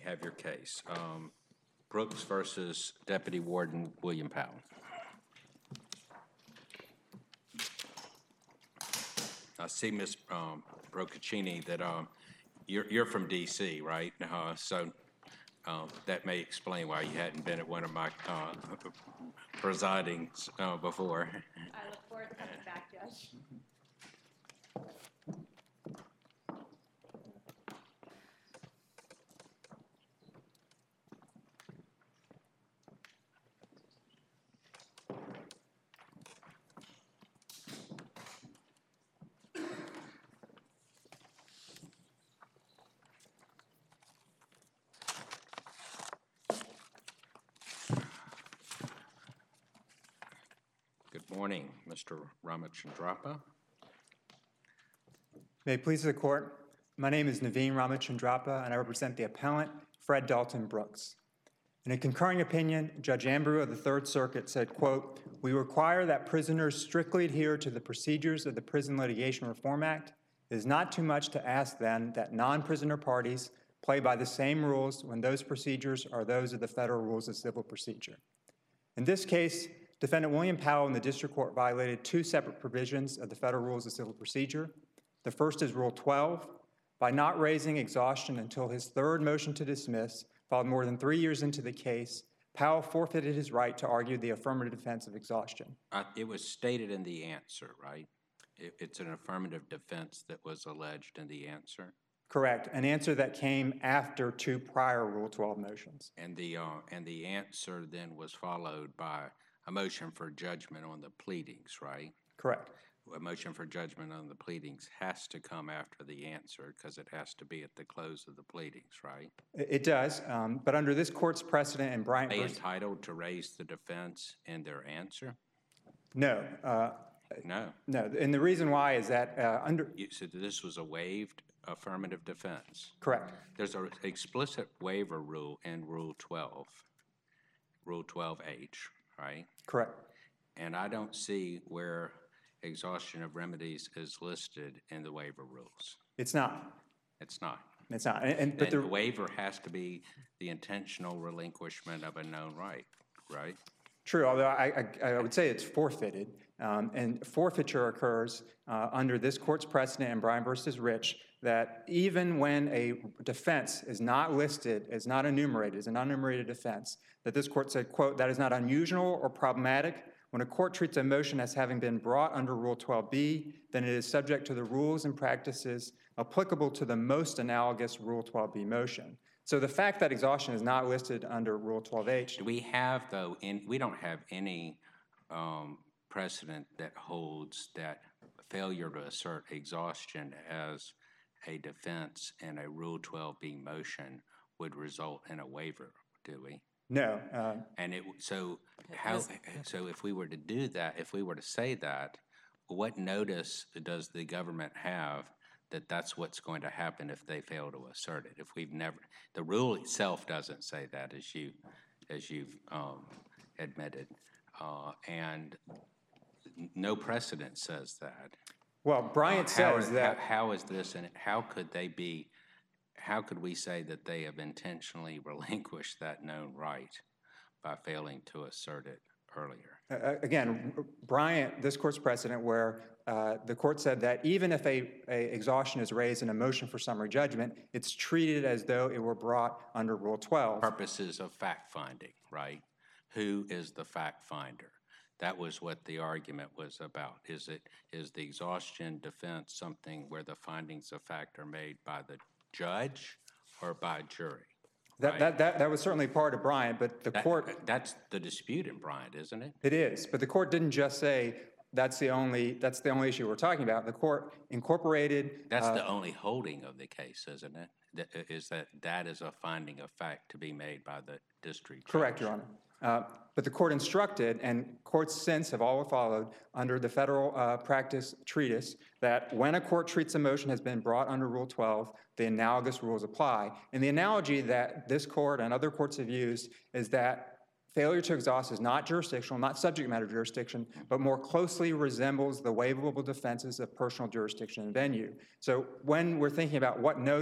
have your case. Brooks versus Deputy Warden William Powell. I see, Ms. Procaccini, that you're from D.C., right? So that may explain why you hadn't been at one of my presidings before. I look forward to coming back, Judge. Good morning, Mr. Ramachandrappa. May it please the Court, my name is Naveen Ramachandrappa, and I represent the appellant, Fred Dalton Brooks. In a concurring opinion, Judge Ambrose of the Third Circuit said, quote, "We require that prisoners strictly adhere to the procedures of the Prison Litigation Reform Act. It is not too much to ask, then, that non-prisoner parties play by the same rules when those procedures are those of the Federal Rules of Civil Procedure." In this case, Defendant William Powell in the District Court violated two separate provisions of the Federal Rules of Civil Procedure. The first is Rule 12. By not raising exhaustion until his third motion to dismiss, filed more than 3 years into the case, Powell forfeited his right to argue the affirmative defense of exhaustion. It was stated in the answer, right? It's an affirmative defense that was alleged in the answer. Correct. An answer that came after two prior Rule 12 motions. And the answer then was followed by a motion for judgment on the pleadings, right? Correct. A motion for judgment on the pleadings has to come after the answer because it has to be at the close of the pleadings, right? It does, but under this court's precedent in Bryant Are they versus... entitled to raise the defense in their answer? No. No. No, and the reason why is that So this was a waived affirmative defense? Correct. There's an explicit waiver rule in Rule 12, Rule 12H, right? Correct. And I don't see where exhaustion of remedies is listed in the waiver rules. It's not. It's not. It's not. But the waiver has to be the intentional relinquishment of a known right, right? True, although I would say it's forfeited. And forfeiture occurs under this court's precedent in Bryan versus Rich that even when a defense is not listed, is not enumerated, is an unenumerated defense, that this court said, quote, "That is not unusual or problematic. When a court treats a motion as having been brought under Rule 12b, then it is subject to the rules and practices applicable to the most analogous Rule 12b motion." So the fact that exhaustion is not listed under Rule 12h. Do we have, though, we don't have any precedent that holds that failure to assert exhaustion as a defense in a Rule 12b motion would result in a waiver, do we? No. And so if we were to do that, if we were to say that, what notice does the government have that that's what's going to happen if they fail to assert it? If we've never, the rule itself doesn't say that, as you've admitted, and no precedent says that. Well, Bryant says that. How is this, and how could they be? How could we say that they have intentionally relinquished that known right by failing to assert it earlier? Again, Bryant, this court's precedent where the court said that even if a exhaustion is raised in a motion for summary judgment, it's treated as though it were brought under Rule 12. Purposes of fact-finding, right? Who is the fact-finder? That was what the argument was about. Is the exhaustion defense something where the findings of fact are made by the judge or by jury? That was certainly part of Bryant, but the court... That's the dispute in Bryant, isn't it? It is, but the court didn't just say that's the only issue we're talking about. The court incorporated... That's the only holding of the case, isn't it? Is that is a finding of fact to be made by the district judge? Correct, Your Honor. But the court instructed, and courts since have all followed under the federal practice treatise, that when a court treats a motion has been brought under Rule 12, the analogous rules apply. And the analogy that this court and other courts have used is that failure to exhaust is not jurisdictional, not subject matter jurisdiction, but more closely resembles the waivable defenses of personal jurisdiction and venue. So when we're thinking about what notice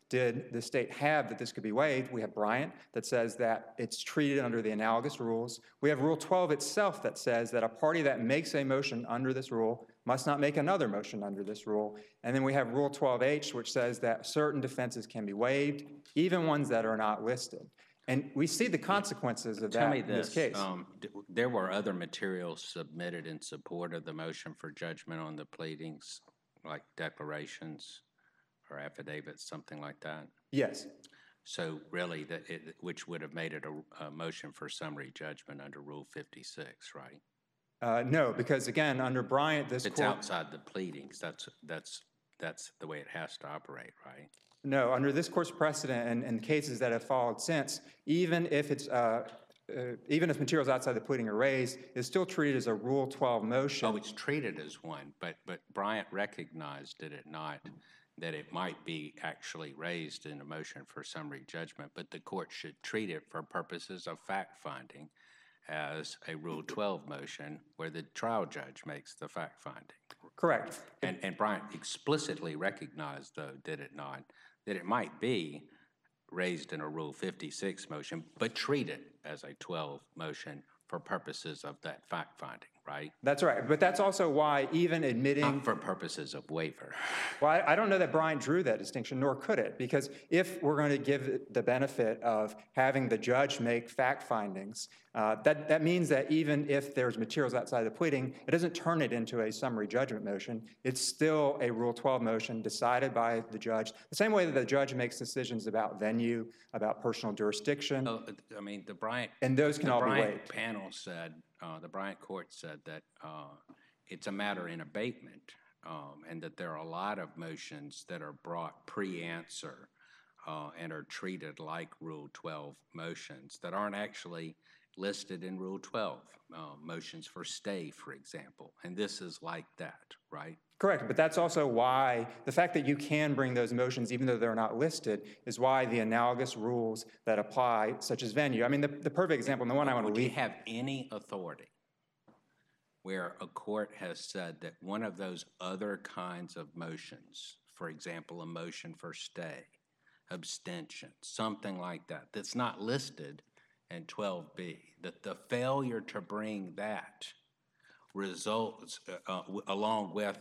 did the state have that this could be waived. We have Bryant that says that it's treated under the analogous rules. We have Rule 12 itself that says that a party that makes a motion under this rule must not make another motion under this rule. And then we have Rule 12H, which says that certain defenses can be waived, even ones that are not listed. And we see the consequences of that in this case. There were other materials submitted in support of the motion for judgment on the pleadings, like declarations or affidavits, something like that? Yes. So really, which would have made it a motion for summary judgment under Rule 56, right? No, because again, under Bryant, this It's court... outside the pleadings. That's the way it has to operate, right? No, under this court's precedent and cases that have followed since, even if materials outside the pleading are raised, it's still treated as a Rule 12 motion. Oh, it's treated as one, but Bryant recognized, did it not, that it might be actually raised in a motion for summary judgment, but the court should treat it for purposes of fact-finding as a Rule 12 motion where the trial judge makes the fact-finding. Correct. And Bryant explicitly recognized, though, did it not, that it might be raised in a Rule 56 motion, but treated as a 12 motion for purposes of that fact-finding, right? That's right. But that's also why even admitting... Not for purposes of waiver. Well, I don't know that Bryant drew that distinction, nor could it, because if we're going to give the benefit of having the judge make fact findings, that means that even if there's materials outside the pleading, it doesn't turn it into a summary judgment motion. It's still a Rule 12 motion decided by the judge, the same way that the judge makes decisions about venue, about personal jurisdiction. Oh, I mean, the Bryant... And those can all be waived. The Bryant panel said, the Bryant court said that it's a matter in abatement, and that there are a lot of motions that are brought pre-answer and are treated like Rule 12 motions that aren't actually listed in Rule 12, motions for stay, for example. And this is like that, right? Correct, but that's also why the fact that you can bring those motions, even though they're not listed, is why the analogous rules that apply, such as venue. I mean, the perfect example, and the one I want to leave... Do you have any authority where a court has said that one of those other kinds of motions, for example, a motion for stay, abstention, something like that, that's not listed in 12B, that the failure to bring that results, along with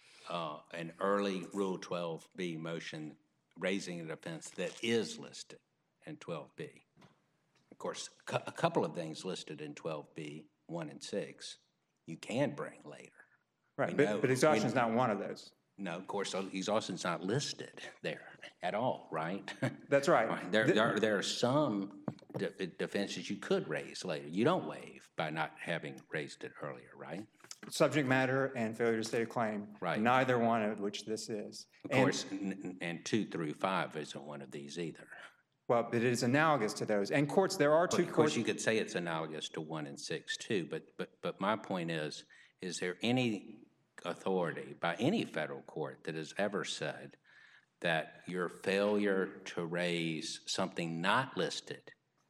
an early Rule 12B motion raising an offense that is listed in 12B? Of course, a couple of things listed in 12B, 1 and 6, you can bring later. Right, but exhaustion is not one of those. No, of course, exhaustion's not listed there at all, right? That's right. There are some defenses you could raise later. You don't waive by not having raised it earlier, right? Subject matter and failure to state a claim. Right. Neither one of which this is. Of course, and 2 through 5 isn't one of these either. Well, but it is analogous to those. And courts, there are two Of course, you could say it's analogous to 1 and 6 too, but my point is there any authority by any federal court that has ever said that your failure to raise something not listed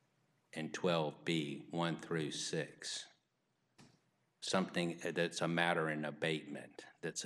in 12B, 1 through 6, something that's a matter in abatement, that's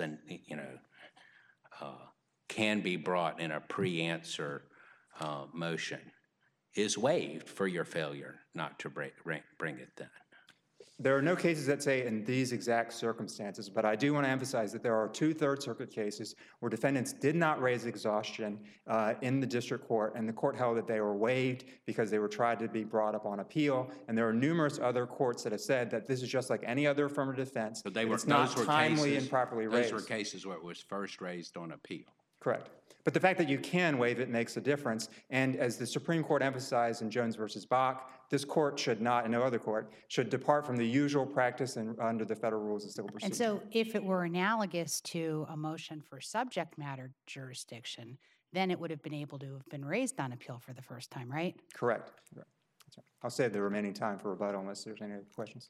can be brought in a pre-answer motion, is waived for your failure not to bring it then? There are no cases that say in these exact circumstances, but I do want to emphasize that there are 2 Third Circuit cases where defendants did not raise exhaustion in the district court, and the court held that they were waived because they were tried to be brought up on appeal. And there are numerous other courts that have said that this is just like any other affirmative defense. But it's not timely and properly raised. Those were cases where it was first raised on appeal. Correct. But the fact that you can waive it makes a difference. And as the Supreme Court emphasized in Jones versus Bach, this court should not, and no other court, should depart from the usual practice under the federal rules of civil procedure. And so if it were analogous to a motion for subject matter jurisdiction, then it would have been able to have been raised on appeal for the first time, right? Correct. Right. I'll save the remaining time for rebuttal unless there's any other questions.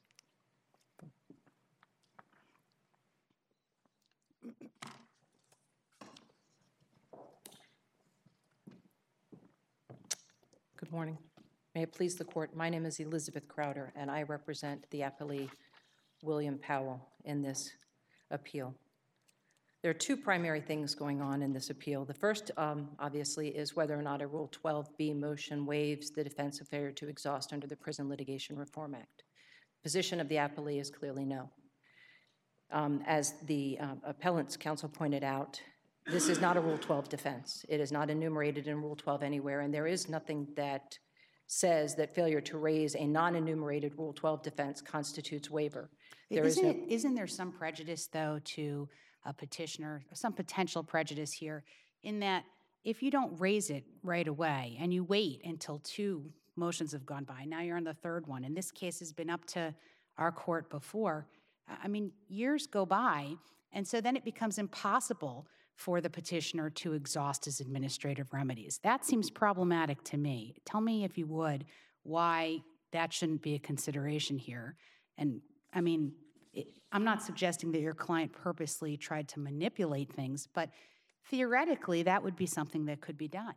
Good morning. May it please the court, my name is Elizabeth Crowder, and I represent the appellee William Powell in this appeal. There are two primary things going on in this appeal. The first, obviously, is whether or not a Rule 12b motion waives the defense of failure to exhaust under the Prison Litigation Reform Act. Position of the appellee is clearly no. As the appellant's counsel pointed out, this is not a Rule 12 defense. It is not enumerated in Rule 12 anywhere, and there is nothing that says that failure to raise a non-enumerated Rule 12 defense constitutes waiver. Isn't there some prejudice, though, to a petitioner, some potential prejudice here, in that if you don't raise it right away and you wait until 2 motions have gone by, now you're on the 3rd one, and this case has been up to our court before, I mean, years go by, and so then it becomes impossible for the petitioner to exhaust his administrative remedies. That seems problematic to me. Tell me, if you would, why that shouldn't be a consideration here. And, I mean, I'm not suggesting that your client purposely tried to manipulate things, but theoretically, that would be something that could be done.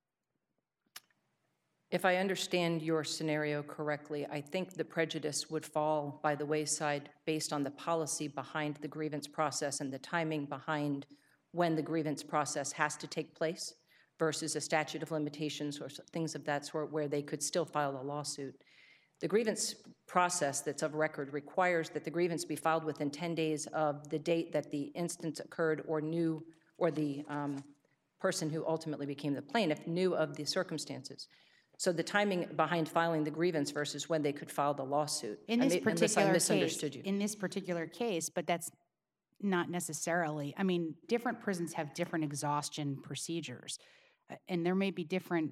If I understand your scenario correctly, I think the prejudice would fall by the wayside based on the policy behind the grievance process and the timing behind when the grievance process has to take place versus a statute of limitations or things of that sort where they could still file a lawsuit. The grievance process that's of record requires that the grievance be filed within 10 days of the date that the instance occurred or the person who ultimately became the plaintiff knew of the circumstances. So the timing behind filing the grievance versus when they could file the lawsuit. Unless I misunderstood you. In this particular case, but that's not necessarily. I mean, different prisons have different exhaustion procedures, and there may be different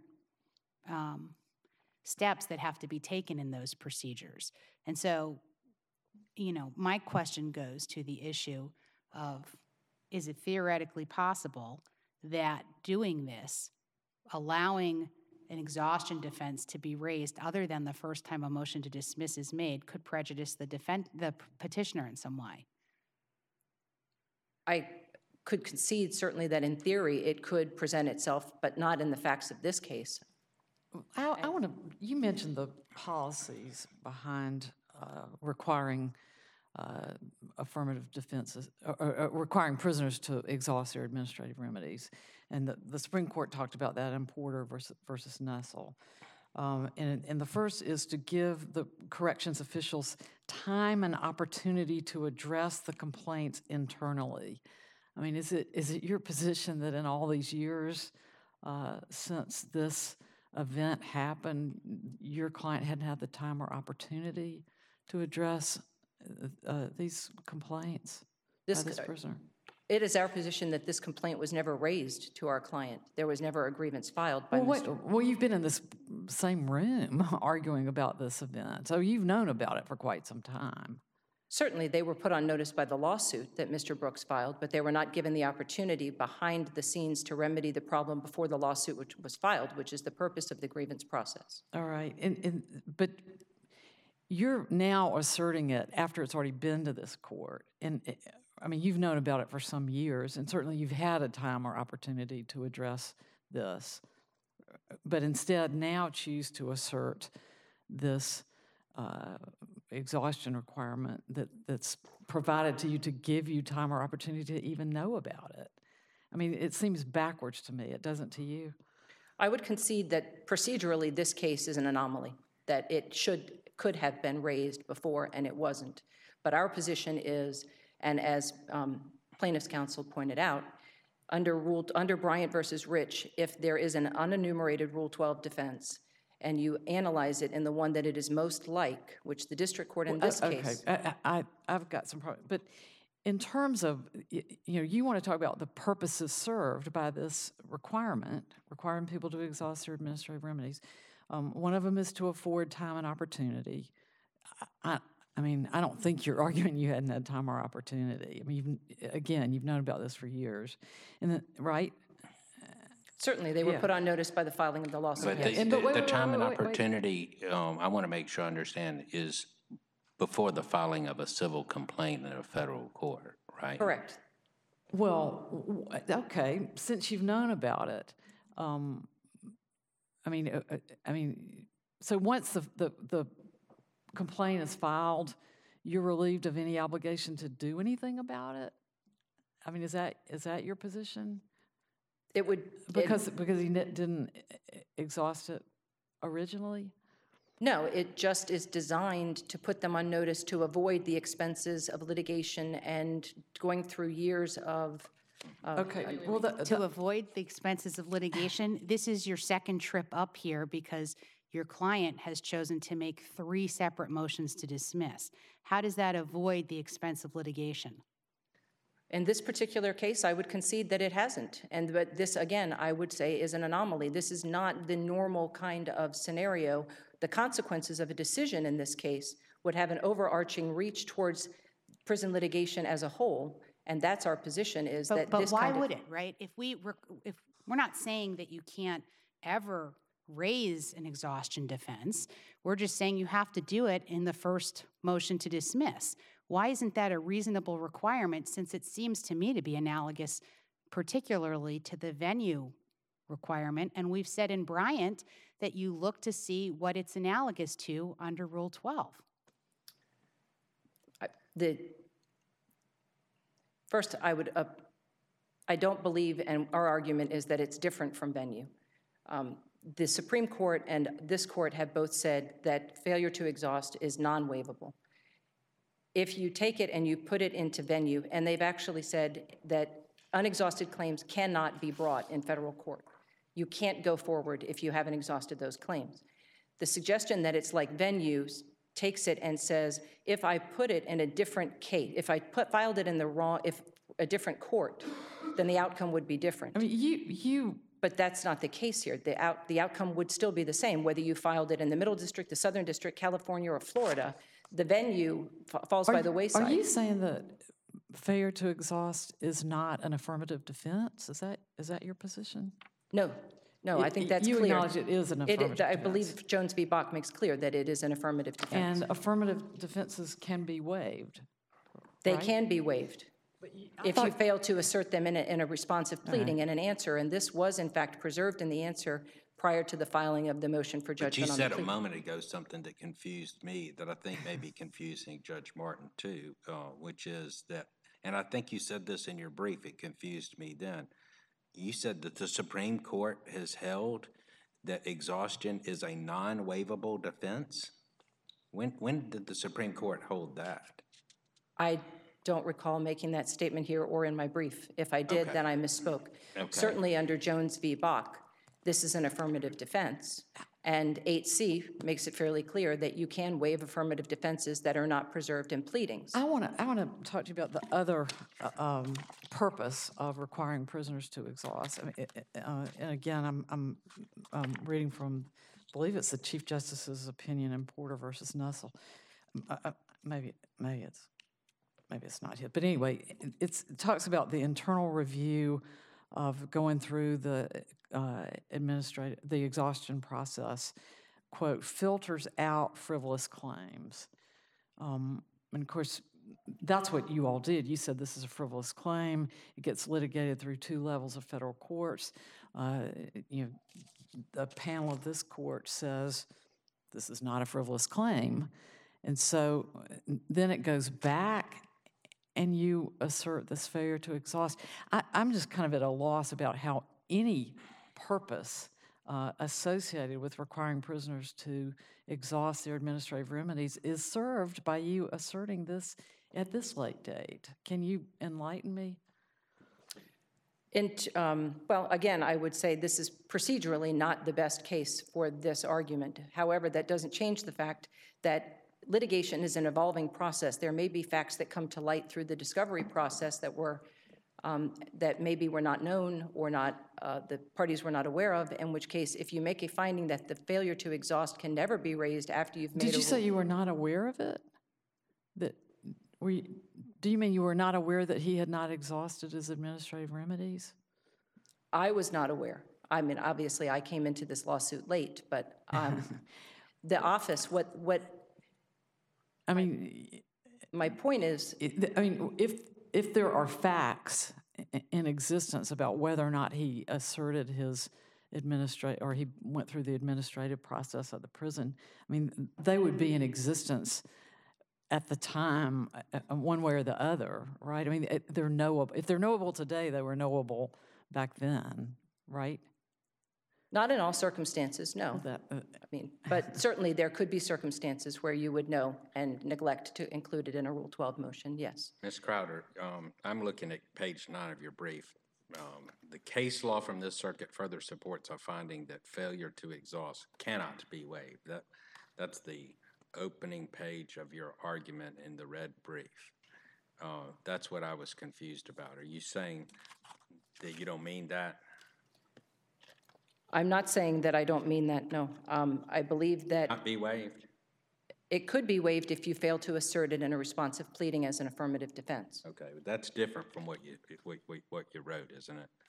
steps that have to be taken in those procedures. And so, you know, my question goes to the issue of, is it theoretically possible that doing this, allowing an exhaustion defense to be raised other than the first time a motion to dismiss is made, could prejudice the petitioner in some way? I could concede certainly that in theory it could present itself, but not in the facts of this case. I want to, you mentioned the policies behind requiring affirmative defenses, requiring prisoners to exhaust their administrative remedies. And the Supreme Court talked about that in Porter versus Nussel. And the first is to give the corrections officials time and opportunity to address the complaints internally. I mean, is it your position that in all these years since this event happened, your client hadn't had the time or opportunity to address these complaints by this prisoner? It is our position that this complaint was never raised to our client. There was never a grievance filed by Mr. Well, you've been in this same room arguing about this event, so you've known about it for quite some time. Certainly, they were put on notice by the lawsuit that Mr. Brooks filed, but they were not given the opportunity behind the scenes to remedy the problem before the lawsuit which was filed, which is the purpose of the grievance process. All right, but you're now asserting it after it's already been to this court. And I mean, you've known about it for some years, and certainly you've had a time or opportunity to address this, but instead now choose to assert this exhaustion requirement that's provided to you to give you time or opportunity to even know about it. I mean, it seems backwards to me. It doesn't to you? I would concede that procedurally this case is an anomaly, that it could have been raised before and it wasn't. But our position is, and as plaintiff's counsel pointed out, under Bryant versus Rich, if there is an unenumerated Rule 12 defense and you analyze it in the one that it is most like, which the district court in this case. Okay, I've got some problems. But in terms of, you want to talk about the purposes served by this requirement, requiring people to exhaust their administrative remedies. One of them is to afford time and opportunity. I mean, I don't think you're arguing you hadn't had time or opportunity. I mean, you've known about this for years, right? Certainly, they were put on notice by the filing of the lawsuit. But the time and opportunity, I want to make sure I understand, is before the filing of a civil complaint in a federal court, right? Correct. Well, okay, since you've known about it, so once the complaint is filed, you're relieved of any obligation to do anything about it? I mean, is that your position? It would. Because he didn't exhaust it originally? No, it just is designed to put them on notice to avoid the expenses of litigation and going through years of. Okay, well, To avoid the expenses of litigation, this is your second trip up here because your client has chosen to make 3 separate motions to dismiss. How does that avoid the expense of litigation? In this particular case, I would concede that it hasn't. But this, again, I would say is an anomaly. This is not the normal kind of scenario. The consequences of a decision in this case would have an overarching reach towards prison litigation as a whole. And that's our position is that But this why kind of. would it, right? If we're not saying that you can't ever raise an exhaustion defense, we're just saying you have to do it in the first motion to dismiss. Why isn't that a reasonable requirement since it seems to me to be analogous particularly to the venue requirement? And we've said in Bryant that you look to see what it's analogous to under Rule 12. First, I don't believe, and our argument is that it's different from venue. The Supreme Court and this court have both said that failure to exhaust is non-waivable. If you take it and you put it into venue, and they've actually said that unexhausted claims cannot be brought in federal court. You can't go forward if you haven't exhausted those claims. The suggestion that it's like venues takes it and says, if I put it in a different case, if I filed it in a different court, then the outcome would be different. I mean, But that's not the case here. The outcome would still be the same, whether you filed it in the Middle District, the Southern District, California, or Florida. The venue falls by the wayside. Are you saying that failure to exhaust is not an affirmative defense? Is that your position? No, I think that's you clear. You acknowledge it is an affirmative defense. I believe Jones v. Bach makes clear that it is an affirmative defense. And affirmative defenses can be waived. They right? can be waived if you fail to assert them in a responsive pleading and an answer. And this was, in fact, preserved in the answer prior to the filing of the motion for But you judgment on the said a plea. moment ago something that confused me that I think may be confusing Judge Martin too, which is that, and I think you said this in your brief, it confused me then. You said that the Supreme Court has held that exhaustion is a non-waivable defense? When did the Supreme Court hold that? I don't recall making that statement here or in my brief. If I did, Okay. then I misspoke. Okay. Certainly under Jones v. Bach, this is an affirmative defense. And 8C makes it fairly clear that you can waive affirmative defenses that are not preserved in pleadings. I want to talk to you about the other purpose of requiring prisoners to exhaust. I mean, and again, I'm reading from, I believe it's the Chief Justice's opinion in Porter versus Nussel. Maybe it's not here, but anyway, it talks about the internal review of going through the exhaustion process, quote, filters out frivolous claims. And of course, that's what you all did. You said this is a frivolous claim. It gets litigated through 2 levels of federal courts. The panel of this court says this is not a frivolous claim. And so then it goes back and you assert this failure to exhaust. I'm just kind of at a loss about how any purpose associated with requiring prisoners to exhaust their administrative remedies is served by you asserting this at this late date. Can you enlighten me? Well, again, I would say this is procedurally not the best case for this argument. However, that doesn't change the fact that litigation is an evolving process. There may be facts that come to light through the discovery process that maybe were not known or not the parties were not aware of, in which case if you make a finding that the failure to exhaust can never be raised after you've made Did you say you were not aware of it? Do you mean you were not aware that he had not exhausted his administrative remedies? I was not aware. I mean, obviously I came into this lawsuit late, but the office, I mean, my point is, if there are facts in existence about whether or not he asserted his or he went through the administrative process of the prison, I mean, they would be in existence at the time, one way or the other, right? I mean, they're knowable. If they're knowable today, they were knowable back then, right? Not in all circumstances, no. That, I mean, but certainly there could be circumstances where you would know and neglect to include it in a Rule 12 motion, yes. Ms. Crowder, I'm looking at page 9 of your brief. The case law from this circuit further supports a finding that failure to exhaust cannot be waived. That's the opening page of your argument in the red brief. That's what I was confused about. Are you saying that you don't mean that? I'm not saying that I don't mean that, no. I believe that Not be waived? it could be waived if you fail to assert it in a responsive pleading as an affirmative defense. Okay, but that's different from what you wrote, isn't it?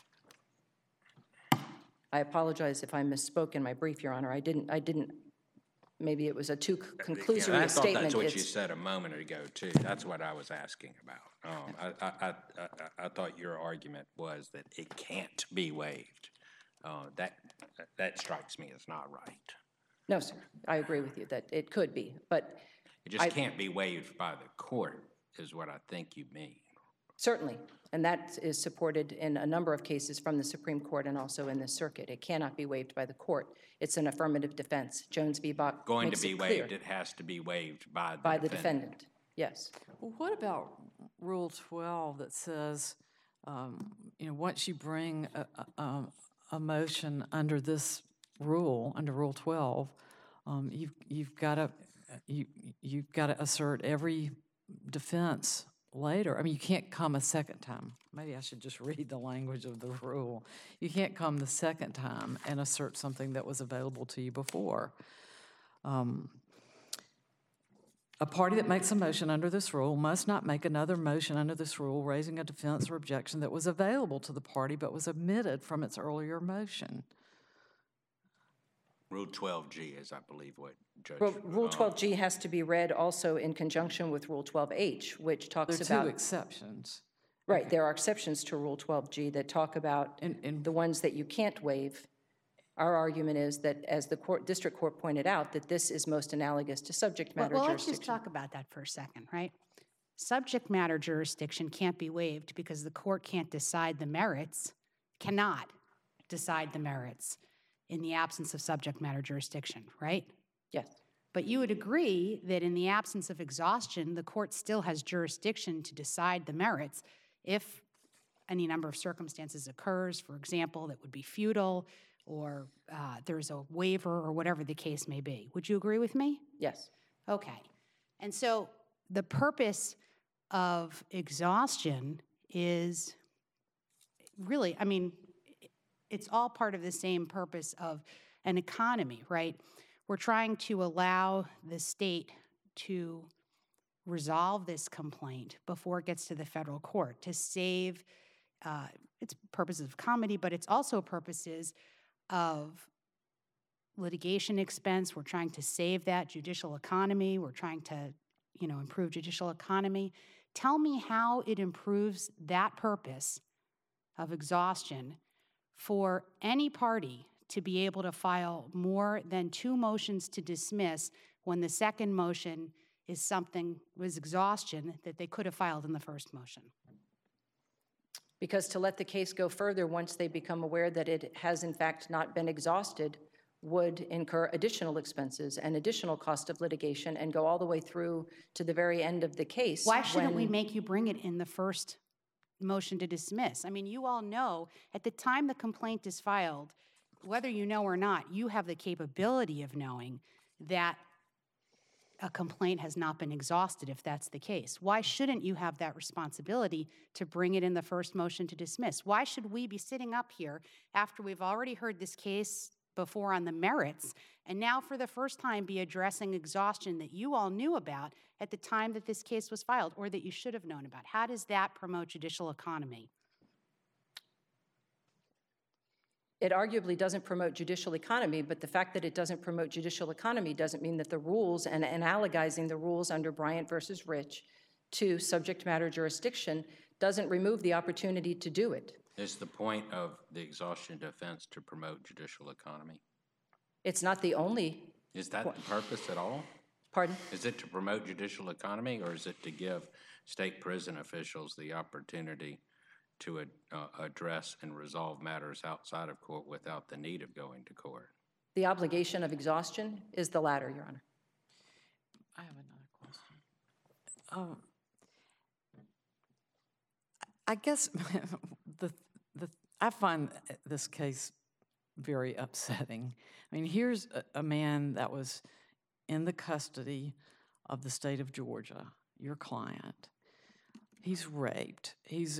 I apologize if I misspoke in my brief, Your Honor. I didn't, maybe it was a too conclusory I a thought statement. that's what you It's- said a moment ago, too. That's what I was asking about. I thought your argument was that it can't be waived. That strikes me as not right. No, sir, I agree with you that it could be, but It just can't be waived by the court, is what I think you mean. certainly, and that is supported in a number of cases from the Supreme Court and also in this circuit. It cannot be waived by the court. It's an affirmative defense. Jones v. Bach Going to makes be it clear. waived, it has to be waived by By the defendant, yes. well, what about Rule 12 that says, once you bring a motion under this rule, under Rule 12, you've got to assert every defense later. I mean, you can't come a second time. Maybe I should just read the language of the rule. You can't come the second time and assert something that was available to you before. A party that makes a motion under this rule must not make another motion under this rule raising a defense or objection that was available to the party but was omitted from its earlier motion. Rule 12G is, I believe, what Judge... Rule 12G has to be read also in conjunction with Rule 12H, which talks There are about... two exceptions. Right, there are exceptions to Rule 12G that talk about the ones that you can't waive. Our argument is that, as the district court pointed out, that this is most analogous to subject matter Well, let's jurisdiction. just talk about that for a second, right? Subject matter jurisdiction can't be waived because the court can't decide the merits, cannot decide the merits in the absence of subject matter jurisdiction, right? Yes, But you would agree that in the absence of exhaustion, the court still has jurisdiction to decide the merits if any number of circumstances occurs, for example, that would be futile, or there's a waiver, or whatever the case may be. Would you agree with me? yes. Okay. And so the purpose of exhaustion is really, I mean, it's all part of the same purpose of an economy, right? We're trying to allow the state to resolve this complaint before it gets to the federal court to save its purposes of comedy, but it's also purposes of litigation expense. We're trying to save that judicial economy. We're trying to, improve judicial economy. Tell me how it improves that purpose of exhaustion for any party to be able to file more than 2 motions to dismiss when the second motion was exhaustion that they could have filed in the first motion. Because to let the case go further once they become aware that it has in fact not been exhausted would incur additional expenses and additional cost of litigation and go all the way through to the very end of the case. Why shouldn't we make you bring it in the first motion to dismiss? I mean, you all know at the time the complaint is filed, whether you know or not, you have the capability of knowing that a complaint has not been exhausted if that's the case. Why shouldn't you have that responsibility to bring it in the first motion to dismiss? Why should we be sitting up here after we've already heard this case before on the merits and now for the first time be addressing exhaustion that you all knew about at the time that this case was filed or that you should have known about? How does that promote judicial economy? It arguably doesn't promote judicial economy, but the fact that it doesn't promote judicial economy doesn't mean that the rules and analogizing the rules under Bryant versus Rich to subject matter jurisdiction doesn't remove the opportunity to do it. Is the point of the exhaustion defense to promote judicial economy? It's not the only. Is that the purpose at all? Pardon? Is it to promote judicial economy, or is it to give state prison officials the opportunity to address and resolve matters outside of court without the need of going to court? The obligation of exhaustion is the latter, Your Honor. I have another question. I guess I find this case very upsetting. I mean, here's a man that was in the custody of the state of Georgia, your client. He's raped. He's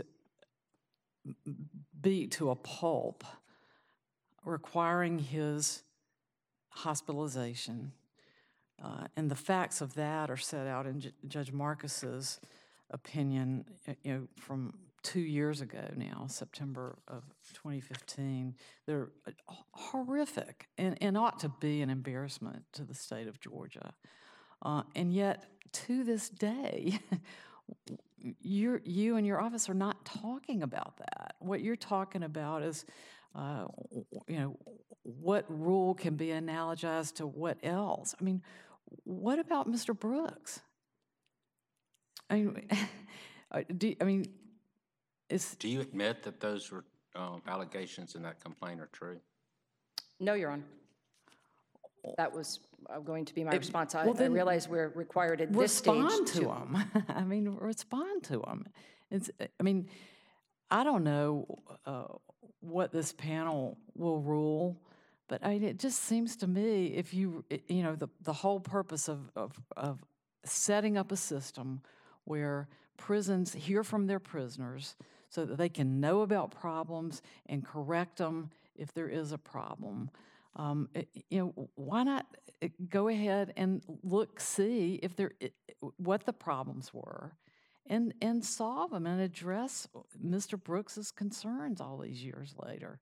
beat to a pulp, requiring his hospitalization. And the facts of that are set out in Judge Marcus's opinion, from 2 years ago now, September of 2015. They're horrific and ought to be an embarrassment to the state of Georgia. And yet, to this day, you and your office are not talking about that. What you're talking about is, what rule can be analogized to what else? I mean, what about Mr. Brooks? I mean, Do you admit that those were allegations in that complaint are true? No, Your Honor. That was going to be my response. I then realize we're required at this stage respond to them. I mean, respond to them. I don't know what this panel will rule, but I mean, it just seems to me if the whole purpose of setting up a system where prisons hear from their prisoners so that they can know about problems and correct them if there is a problem. Why not go ahead and see if what the problems were, and solve them and address Mr. Brooks's concerns all these years later.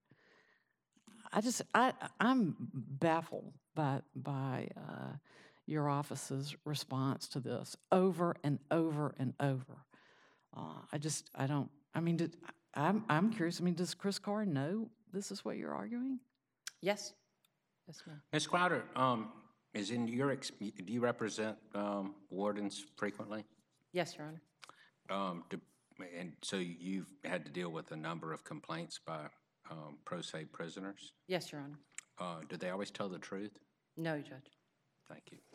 I'm baffled by your office's response to this over and over and over. I'm curious. I mean, does Chris Carr know this is what you're arguing? Yes. Yes, ma'am. Ms. Crowder, do you represent wardens frequently? Yes, Your Honor. And so you've had to deal with a number of complaints by pro se prisoners? Yes, Your Honor. Do they always tell the truth? No, Judge. Thank you.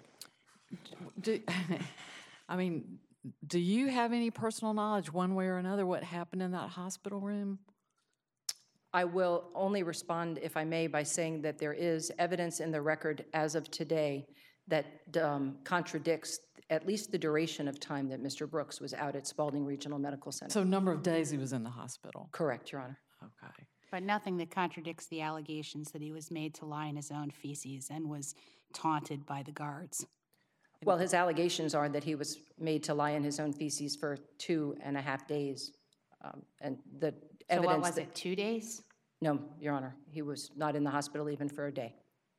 Do you have any personal knowledge, one way or another, what happened in that hospital room? I will only respond, if I may, by saying that there is evidence in the record as of today that contradicts at least the duration of time that Mr. Brooks was out at Spalding Regional Medical Center. So number of days he was in the hospital. Correct, Your Honor. Okay. But nothing that contradicts the allegations that he was made to lie in his own feces and was taunted by the guards. Well, his allegations are that he was made to lie in his own feces for 2.5 days. And the evidence. So what was it, 2 days? No, Your Honor. He was not in the hospital even for a day.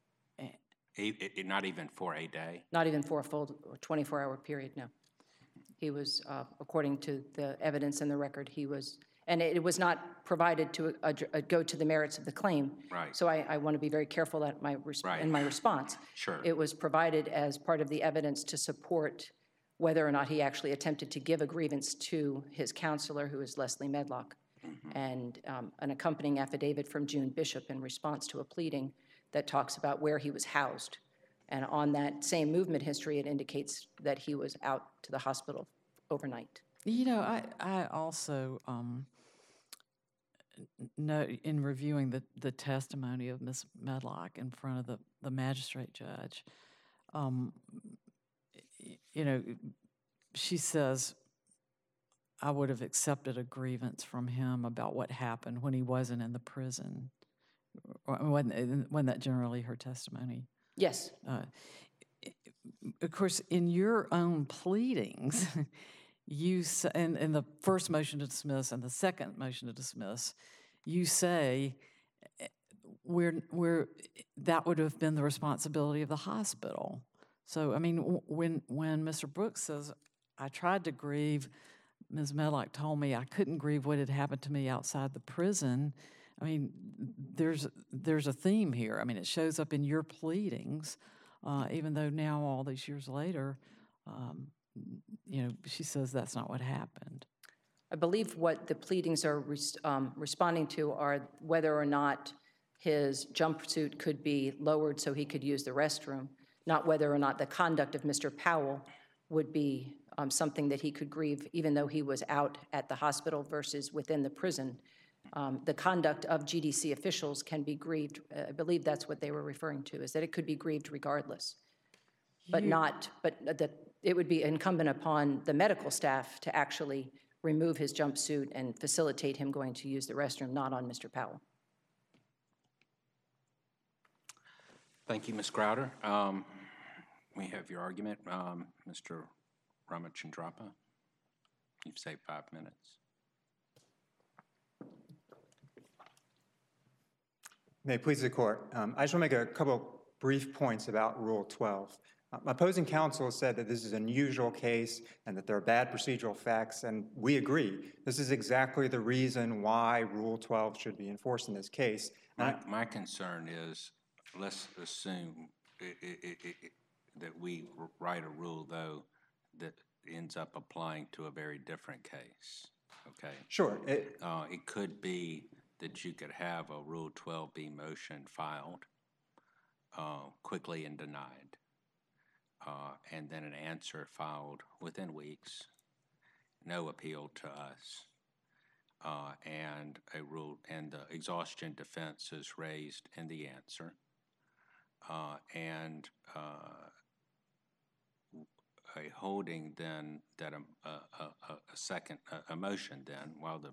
Not even for a day? Not even for a full 24-hour period, no. He was, according to the evidence in the record, and it was not provided to go to the merits of the claim. Right. So I want to be very careful that in my response. Sure. It was provided as part of the evidence to support whether or not he actually attempted to give a grievance to his counselor, who is Leslie Medlock, and an accompanying affidavit from June Bishop in response to a pleading that talks about where he was housed. And on that same movement history, it indicates that he was out to the hospital overnight. I also know in reviewing the testimony of Ms. Medlock in front of the magistrate judge, she says, I would have accepted a grievance from him about what happened when he wasn't in the prison. Wasn't that generally her testimony? Yes. Of course, in your own pleadings, in the first motion to dismiss and the second motion to dismiss, you say that would have been the responsibility of the hospital. So, I mean, when Mr. Brooks says, I tried to grieve, Ms. Medlock told me I couldn't grieve what had happened to me outside the prison. I mean, there's a theme here. I mean, it shows up in your pleadings even though now, all these years later, she says that's not what happened. I believe what the pleadings are responding to are whether or not his jumpsuit could be lowered so he could use the restroom, not whether or not the conduct of Mr. Powell would be something that he could grieve even though he was out at the hospital versus within the prison. The conduct of GDC officials can be grieved. I believe that's what they were referring to, is that it could be grieved regardless. But that it would be incumbent upon the medical staff to actually remove his jumpsuit and facilitate him going to use the restroom, not on Mr. Powell. Thank you, Ms. Crowder. We have your argument. Mr. Ramachandrappa, you've saved 5 minutes. May it please the court. I just want to make a couple brief points about Rule 12. Opposing counsel said that this is an unusual case and that there are bad procedural facts, and we agree. This is exactly the reason why Rule 12 should be enforced in this case. My concern is, let's assume that we write a rule, though, that ends up applying to a very different case, okay? Sure. It could be that you could have a Rule 12b motion filed quickly and denied, and then an answer filed within weeks, no appeal to us, and the exhaustion defense is raised in the answer, and a holding then that a motion then while the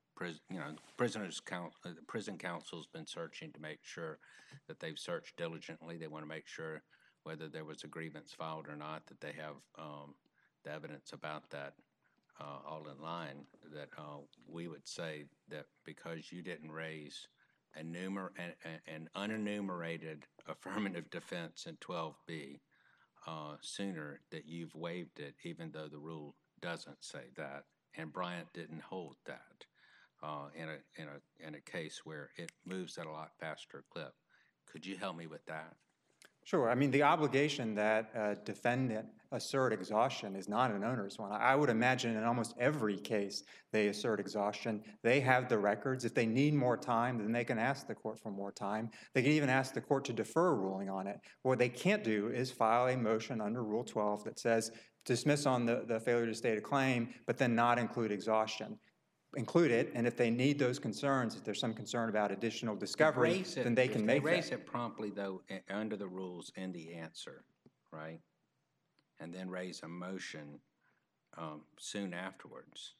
the prison counsel's been searching to make sure that they've searched diligently. They want to make sure whether there was a grievance filed or not, that they have the evidence about that all in line, that we would say that because you didn't raise an unenumerated affirmative defense in 12b sooner, that you've waived it, even though the rule doesn't say that, and Bryant didn't hold that. In a case where it moves at a lot faster clip. Could you help me with that? Sure. I mean, the obligation that a defendant assert exhaustion is not an onerous one. I would imagine in almost every case they assert exhaustion. They have the records. If they need more time, then they can ask the court for more time. They can even ask the court to defer a ruling on it. What they can't do is file a motion under Rule 12 that says dismiss on the failure to state a claim, but then not include exhaustion. Include it, and if they need those concerns, if there's some concern about additional discovery, then they can make that. They raise it promptly, though, under the rules in the answer, right? And then raise a motion soon afterwards.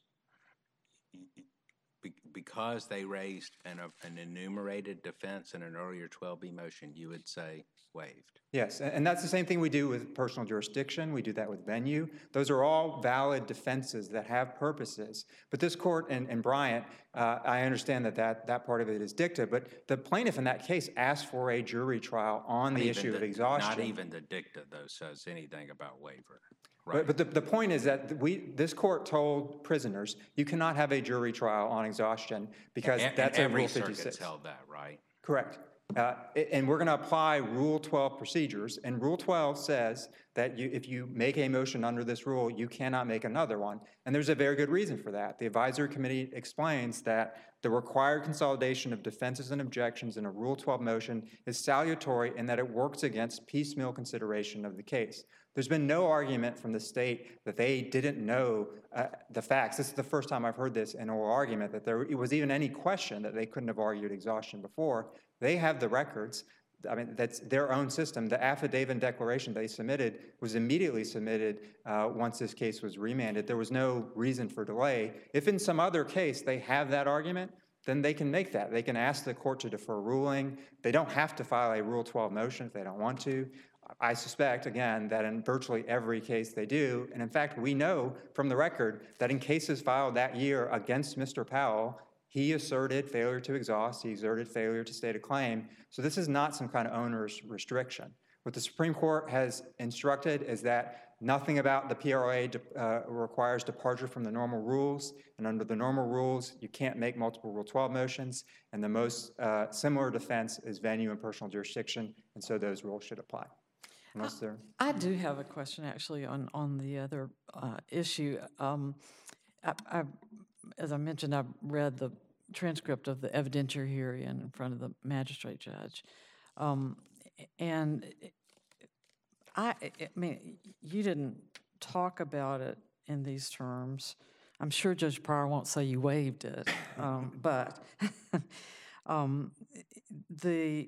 Because they raised an enumerated defense in an earlier 12b motion, you would say waived. Yes, and that's the same thing we do with personal jurisdiction. We do that with venue. Those are all valid defenses that have purposes. But this court and Bryant, I understand that part of it is dicta, but the plaintiff in that case asked for a jury trial on the issue of exhaustion. Not even the dicta, though, says anything about waiver. Right. But the point is that this court told prisoners you cannot have a jury trial on exhaustion because that's a Rule 56. Every circuit's held that, right? Correct. And we're going to apply Rule 12 procedures. And Rule 12 says that if you make a motion under this rule, you cannot make another one. And there's a very good reason for that. The advisory committee explains that the required consolidation of defenses and objections in a Rule 12 motion is salutary in that it works against piecemeal consideration of the case. There's been no argument from the state that they didn't know the facts. This is the first time I've heard this in oral argument, that there was even any question that they couldn't have argued exhaustion before. They have the records. I mean, that's their own system. The affidavit and declaration they submitted was immediately submitted once this case was remanded. There was no reason for delay. If in some other case they have that argument, then they can make that. They can ask the court to defer ruling. They don't have to file a Rule 12 motion if they don't want to. I suspect, again, that in virtually every case they do. And in fact, we know from the record that in cases filed that year against Mr. Powell, he asserted failure to exhaust. He asserted failure to state a claim. So this is not some kind of onerous restriction. What the Supreme Court has instructed is that nothing about the PRA requires departure from the normal rules. And under the normal rules, you can't make multiple Rule 12 motions. And the most similar defense is venue and personal jurisdiction. And so those rules should apply. unless they're... I do have a question actually on the other issue. As I mentioned, I read the transcript of the evidentiary hearing in front of the magistrate judge. And I mean, you didn't talk about it in these terms. I'm sure Judge Pryor won't say you waived it, but the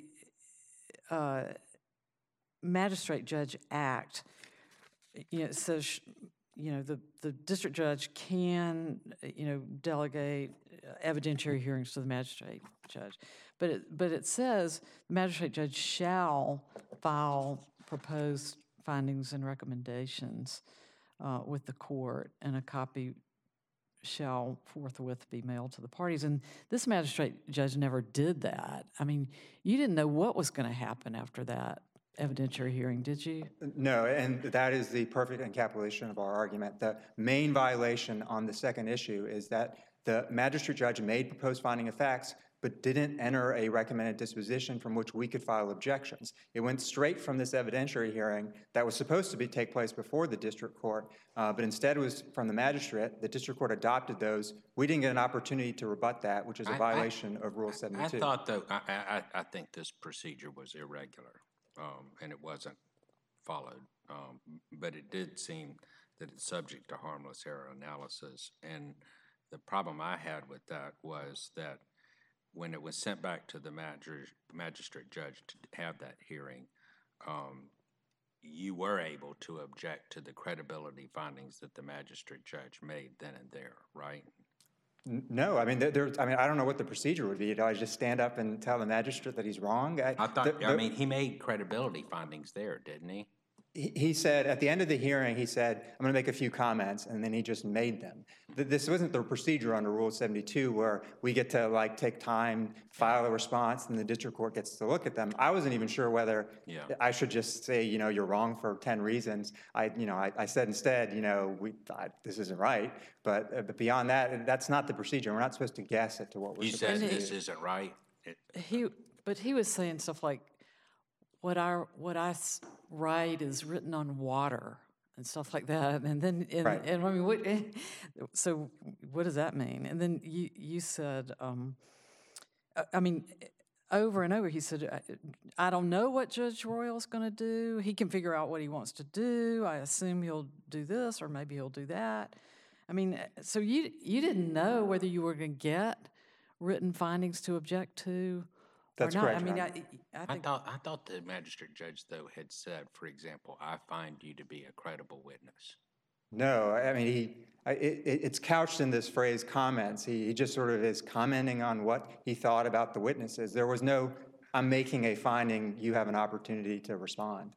Magistrate Judge Act, it says, the district judge can, delegate evidentiary hearings to the magistrate judge. But it says the magistrate judge shall file proposed findings and recommendations with the court, and a copy shall forthwith be mailed to the parties. And this magistrate judge never did that. I mean, you didn't know what was going to happen after that evidentiary hearing, did you? No, and that is the perfect encapsulation of our argument. The main violation on the second issue is that the magistrate judge made proposed finding of facts, but didn't enter a recommended disposition from which we could file objections. It went straight from this evidentiary hearing that was supposed to take place before the district court, but instead it was from the magistrate. The district court adopted those. We didn't get an opportunity to rebut that, which is a violation of Rule 72. I thought, though, I think this procedure was irregular, and it wasn't followed. But it did seem that it's subject to harmless error analysis. And the problem I had with that was that when it was sent back to the magistrate judge to have that hearing, you were able to object to the credibility findings that the magistrate judge made then and there, right? No, I mean, I don't know what the procedure would be. Do I just stand up and tell the magistrate that he's wrong? I mean, he made credibility findings there, didn't he? He said, at the end of the hearing, he said, I'm going to make a few comments, and then he just made them. This wasn't the procedure under Rule 72 where we get to, take time, file a response, and the district court gets to look at them. I wasn't even sure whether I should just say, you're wrong for 10 reasons. I said instead, this isn't right. But beyond that, that's not the procedure. We're not supposed to guess at what we're supposed to do. You said this isn't right? But he was saying stuff like, what I write is written on water and stuff like that. And then, right. And I mean, so what does that mean? And then you said, I mean, over and over, he said, I don't know what Judge Royal's going to do. He can figure out what he wants to do. I assume he'll do this, or maybe he'll do that. I mean, so you didn't know whether you were going to get written findings to object to. That's correct. I mean, I thought the magistrate judge, though, had said, for example, I find you to be a credible witness. No, I mean, it's couched in this phrase, comments. He just sort of is commenting on what he thought about the witnesses. There was no, I'm making a finding, you have an opportunity to respond.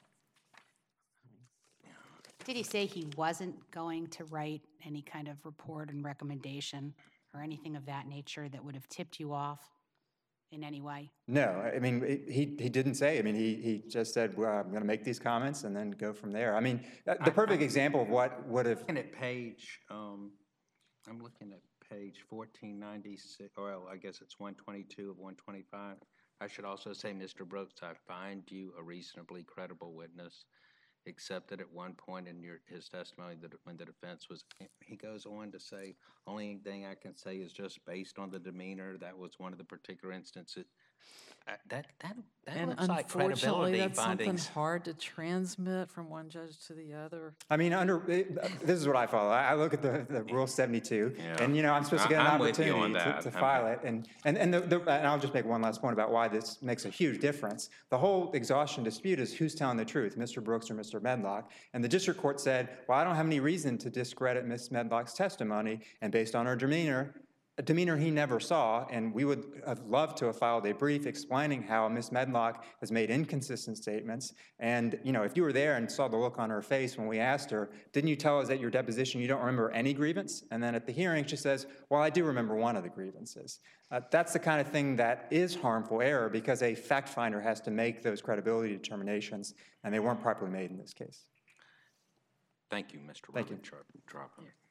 Did he say he wasn't going to write any kind of report and recommendation or anything of that nature that would have tipped you off in any way? No, I mean, he didn't say. I mean, he just said, well, I'm going to make these comments and then go from there. I mean, the perfect example of what would have... I'm looking at page 1496, well, I guess it's 122 of 125. I should also say, Mr. Brooks, I find you a reasonably credible witness, except that at one point in his testimony, that when the defense was, he goes on to say, only thing I can say is just based on the demeanor, that was one of the particular instances. That and looks like unfortunately, credibility that's findings. something hard to transmit from one judge to the other. I mean, this is what I follow. I look at the Rule 72, and I'm supposed to get an opportunity to file it. And I'll just make one last point about why this makes a huge difference. The whole exhaustion dispute is who's telling the truth, Mr. Brooks or Mr. Medlock. And the district court said, well, I don't have any reason to discredit Ms. Medlock's testimony, and based on her demeanor, a demeanor he never saw, and we would have loved to have filed a brief explaining how Ms. Medlock has made inconsistent statements. And, if you were there and saw the look on her face when we asked her, didn't you tell us at your deposition you don't remember any grievance? And then at the hearing, she says, well, I do remember one of the grievances. That's the kind of thing that is harmful error because a fact finder has to make those credibility determinations, and they weren't properly made in this case. Thank you, Mr. Thank you. Robert Troppman.